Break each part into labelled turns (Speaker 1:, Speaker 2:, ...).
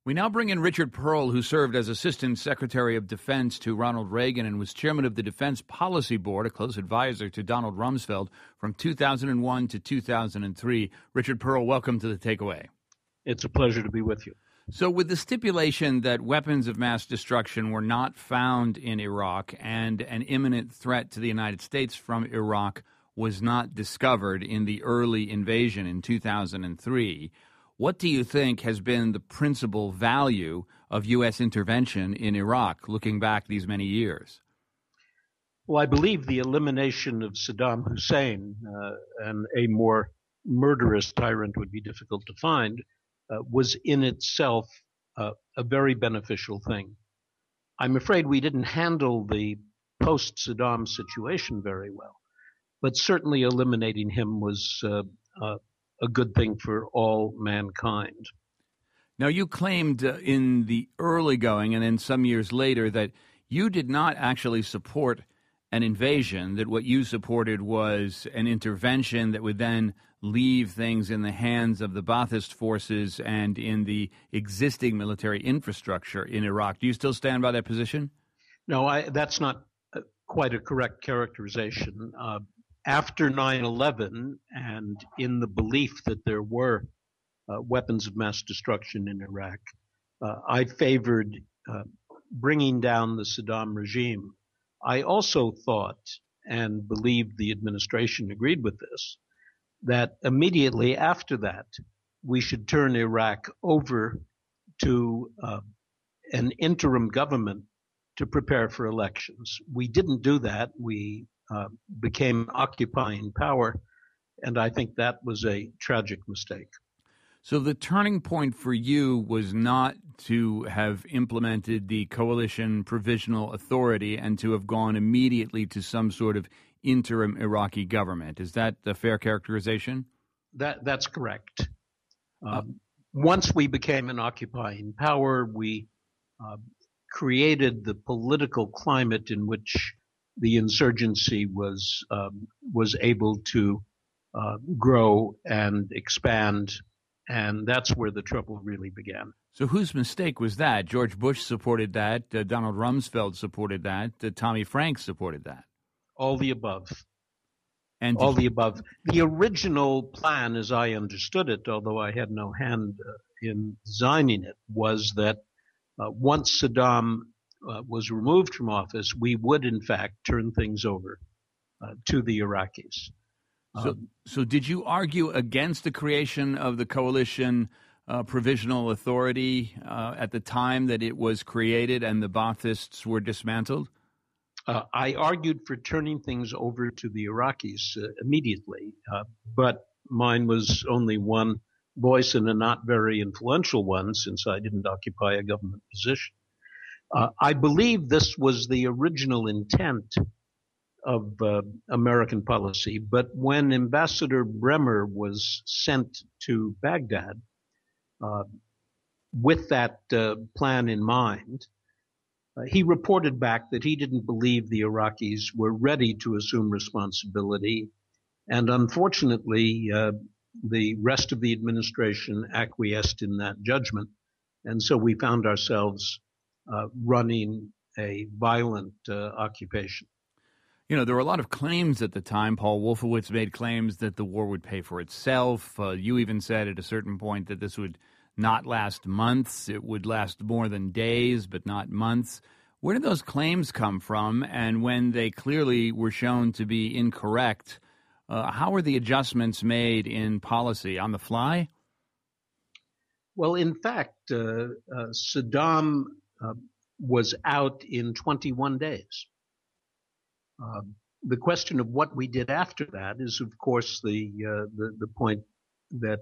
Speaker 1: We now bring in Richard Perle, who served as Assistant Secretary of Defense to Ronald Reagan and was Chairman of the Defense Policy Board, a close advisor to Donald Rumsfeld from 2001 to 2003. Richard Perle, welcome to The Takeaway.
Speaker 2: It's a pleasure to be with you.
Speaker 1: So with the stipulation that weapons of mass destruction were not found in Iraq and an imminent threat to the United States from Iraq was not discovered in the early invasion in 2003, what do you think has been the principal value of U.S. intervention in Iraq, looking back these many years?
Speaker 2: Well, I believe the elimination of Saddam Hussein, and a more murderous tyrant would be difficult to find, was in itself a very beneficial thing. I'm afraid we didn't handle the post-Saddam situation very well, but certainly eliminating him was a good thing for all mankind.
Speaker 1: Now, you claimed in the early going and then some years later that you did not actually support an invasion, that what you supported was an intervention that would then leave things in the hands of the Ba'athist forces and in the existing military infrastructure in Iraq. Do you still stand by that position?
Speaker 2: No, that's not quite a correct characterization. After 9/11, and in the belief that there were weapons of mass destruction in Iraq, I favored bringing down the Saddam regime. I also thought, and believed the administration agreed with this, that immediately after that, we should turn Iraq over to an interim government to prepare for elections. We didn't do that. We became occupying power, and I think that was a tragic mistake.
Speaker 1: So the turning point for you was not to have implemented the coalition provisional authority and to have gone immediately to some sort of interim Iraqi government. Is that a fair characterization?
Speaker 2: That's correct. Once we became an occupying power, we created the political climate in which the insurgency was able to grow and expand, and that's where the trouble really began.
Speaker 1: So whose mistake was that? George Bush supported that. Donald Rumsfeld supported that. Tommy Franks supported that.
Speaker 2: All the above.
Speaker 1: And
Speaker 2: all the above. The original plan, as I understood it, although I had no hand in designing it, was that once Saddam was removed from office, we would, in fact, turn things over to the Iraqis.
Speaker 1: So did you argue against the creation of the coalition provisional authority at the time that it was created and the Baathists were dismantled?
Speaker 2: I argued for turning things over to the Iraqis immediately, but mine was only one voice and a not very influential one, since I didn't occupy a government position. I believe this was the original intent of American policy, but when Ambassador Bremer was sent to Baghdad with that plan in mind, he reported back that he didn't believe the Iraqis were ready to assume responsibility, and unfortunately, the rest of the administration acquiesced in that judgment, and so we found ourselves running a violent occupation.
Speaker 1: You know, there were a lot of claims at the time. Paul Wolfowitz made claims that the war would pay for itself. You even said at a certain point that this would not last months. It would last more than days, but not months. Where did those claims come from? And when they clearly were shown to be incorrect, how were the adjustments made in policy on the fly?
Speaker 2: Well, in fact, Saddam was out in 21 days. The question of what we did after that is, of course, the point that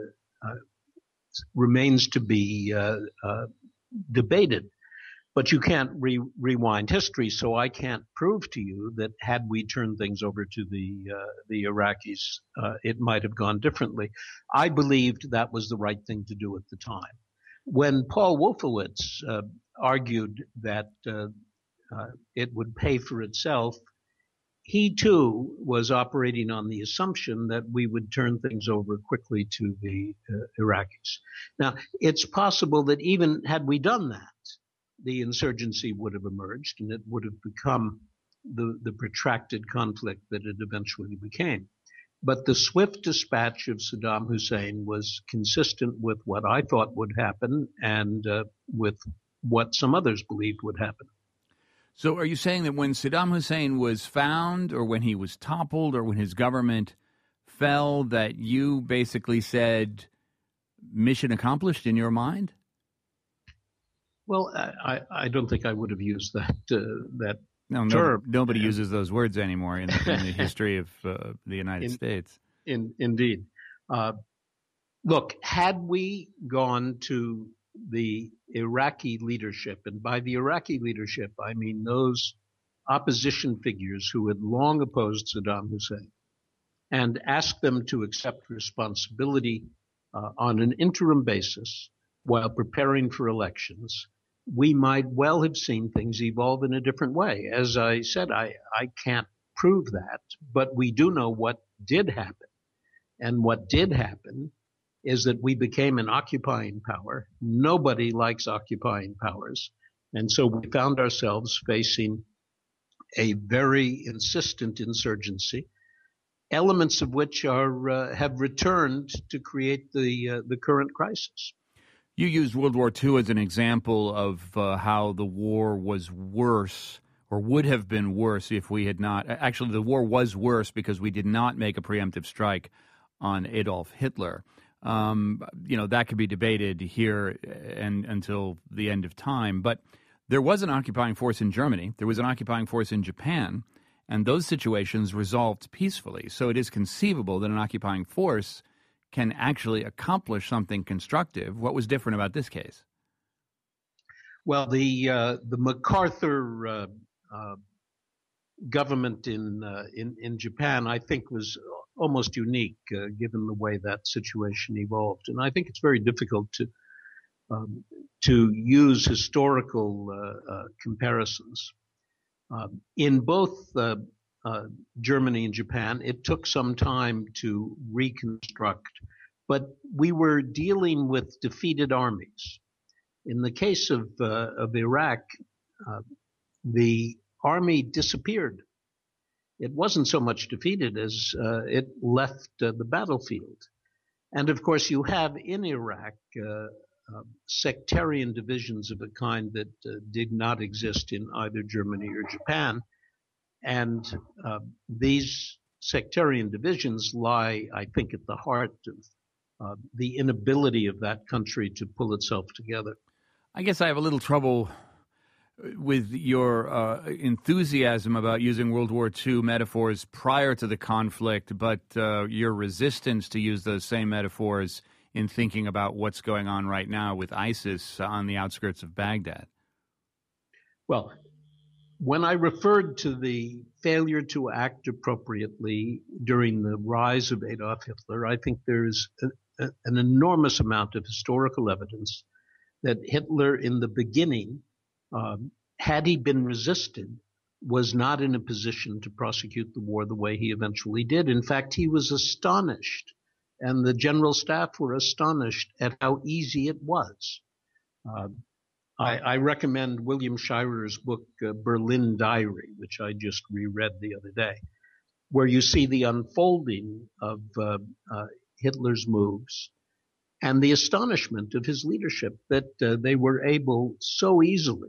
Speaker 2: remains to be debated. But you can't rewind history, so I can't prove to you that had we turned things over to the Iraqis, it might have gone differently. I believed that was the right thing to do at the time. When Paul Wolfowitz argued that it would pay for itself, he too was operating on the assumption that we would turn things over quickly to the Iraqis. Now, it's possible that even had we done that, the insurgency would have emerged and it would have become the protracted conflict that it eventually became. But the swift dispatch of Saddam Hussein was consistent with what I thought would happen and with what some others believed would happen.
Speaker 1: So are you saying that when Saddam Hussein was found or when he was toppled or when his government fell, that you basically said mission accomplished in your mind?
Speaker 2: Well, I don't think I would have used that
Speaker 1: No,
Speaker 2: term.
Speaker 1: Nobody uses those words anymore in the history of the United States.
Speaker 2: Indeed. Look, had we gone to the Iraqi leadership, and by the Iraqi leadership, I mean those opposition figures who had long opposed Saddam Hussein, and asked them to accept responsibility on an interim basis while preparing for elections, we might well have seen things evolve in a different way. As I said, I can't prove that, but we do know what did happen. And what did happen is that we became an occupying power. Nobody likes occupying powers. And so we found ourselves facing a very insistent insurgency, elements of which have returned to create the current crisis.
Speaker 1: You used World War II as an example of how the war was worse or would have been worse if we had not. Actually, the war was worse because we did not make a preemptive strike on Adolf Hitler. That could be debated here and until the end of time. But there was an occupying force in Germany. There was an occupying force in Japan. And those situations resolved peacefully. So it is conceivable that an occupying force can actually accomplish something constructive. What was different about this case?
Speaker 2: Well, the MacArthur government in Japan, I think, was almost unique given the way that situation evolved, and I think it's very difficult to use historical comparisons. In both Germany and Japan, it took some time to reconstruct, but we were dealing with defeated armies. In the case of Iraq, the army disappeared. It wasn't so much defeated as it left the battlefield. And of course, you have in Iraq sectarian divisions of a kind that did not exist in either Germany or Japan. And these sectarian divisions lie, I think, at the heart of the inability of that country to pull itself together.
Speaker 1: I guess I have a little trouble with your enthusiasm about using World War II metaphors prior to the conflict, but your resistance to use those same metaphors in thinking about what's going on right now with ISIS on the outskirts of Baghdad.
Speaker 2: Well, when I referred to the failure to act appropriately during the rise of Adolf Hitler, I think there's an enormous amount of historical evidence that Hitler in the beginning, had he been resisted, was not in a position to prosecute the war the way he eventually did. In fact, he was astonished, and the general staff were astonished at how easy it was. I recommend William Shirer's book, Berlin Diary, which I just reread the other day, where you see the unfolding of Hitler's moves and the astonishment of his leadership that they were able so easily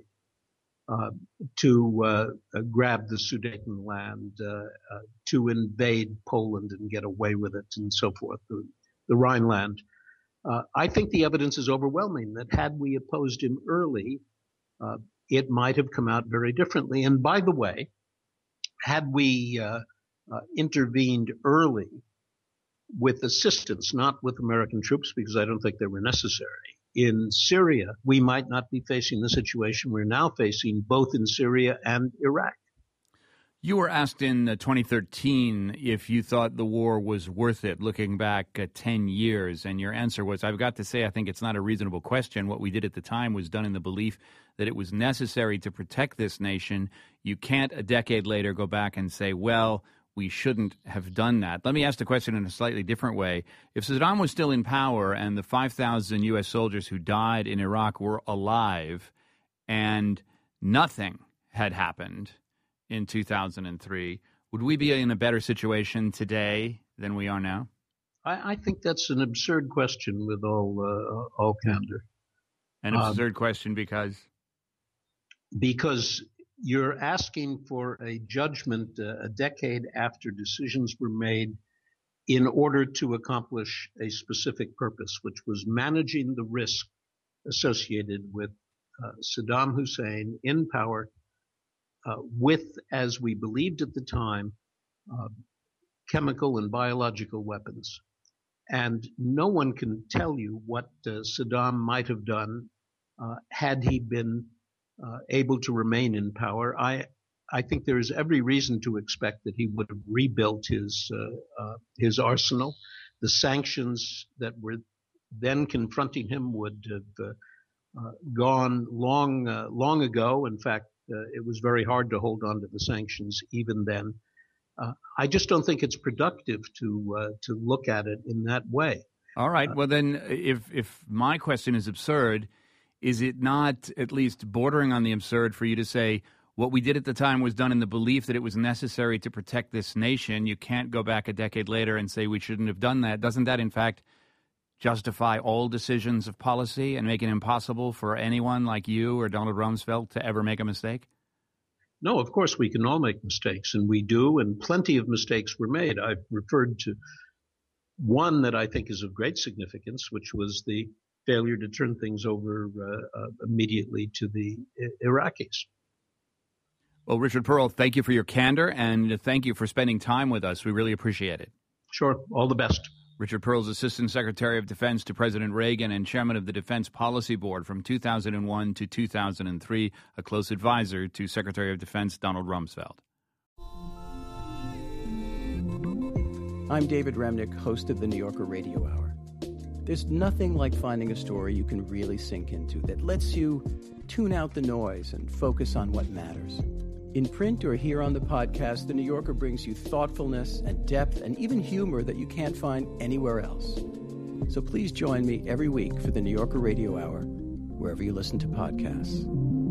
Speaker 2: to grab the Sudetenland, to invade Poland and get away with it, and so forth, the Rhineland. I think the evidence is overwhelming that had we opposed him early, it might have come out very differently. And by the way, had we intervened early with assistance, not with American troops, because I don't think they were necessary, in Syria, we might not be facing the situation we're now facing, both in Syria and Iraq.
Speaker 1: You were asked in 2013 if you thought the war was worth it, looking back 10 years, and your answer was, I've got to say, I think it's not a reasonable question. What we did at the time was done in the belief that it was necessary to protect this nation. You can't, a decade later, go back and say, well, we shouldn't have done that. Let me ask the question in a slightly different way. If Saddam was still in power and the 5,000 U.S. soldiers who died in Iraq were alive and nothing had happened in 2003, would we be in a better situation today than we are now?
Speaker 2: I think that's an absurd question with all candor.
Speaker 1: An absurd question because?
Speaker 2: Because you're asking for a judgment a decade after decisions were made in order to accomplish a specific purpose, which was managing the risk associated with Saddam Hussein in power with, as we believed at the time, chemical and biological weapons. And no one can tell you what Saddam might have done had he been able to remain in power. I think there is every reason to expect that he would have rebuilt his arsenal. The sanctions that were then confronting him would have gone long ago. In fact, it was very hard to hold on to the sanctions even then. I just don't think it's productive to look at it in that way.
Speaker 1: All right. Well, then, if my question is absurd, is it not at least bordering on the absurd for you to say what we did at the time was done in the belief that it was necessary to protect this nation? You can't go back a decade later and say we shouldn't have done that. Doesn't that, in fact, justify all decisions of policy and make it impossible for anyone like you or Donald Rumsfeld to ever make a mistake?
Speaker 2: No, of course we can all make mistakes, and we do, and plenty of mistakes were made. I've referred to one that I think is of great significance, which was the failure to turn things over immediately to the Iraqis.
Speaker 1: Well, Richard Perle, thank you for your candor, and thank you for spending time with us. We really appreciate it.
Speaker 2: Sure. All the best.
Speaker 1: Richard Perle is Assistant Secretary of Defense to President Reagan and Chairman of the Defense Policy Board from 2001 to 2003, a close advisor to Secretary of Defense Donald Rumsfeld.
Speaker 3: I'm David Remnick, host of the New Yorker Radio Hour. There's nothing like finding a story you can really sink into that lets you tune out the noise and focus on what matters. In print or here on the podcast, The New Yorker brings you thoughtfulness and depth and even humor that you can't find anywhere else. So please join me every week for The New Yorker Radio Hour, wherever you listen to podcasts.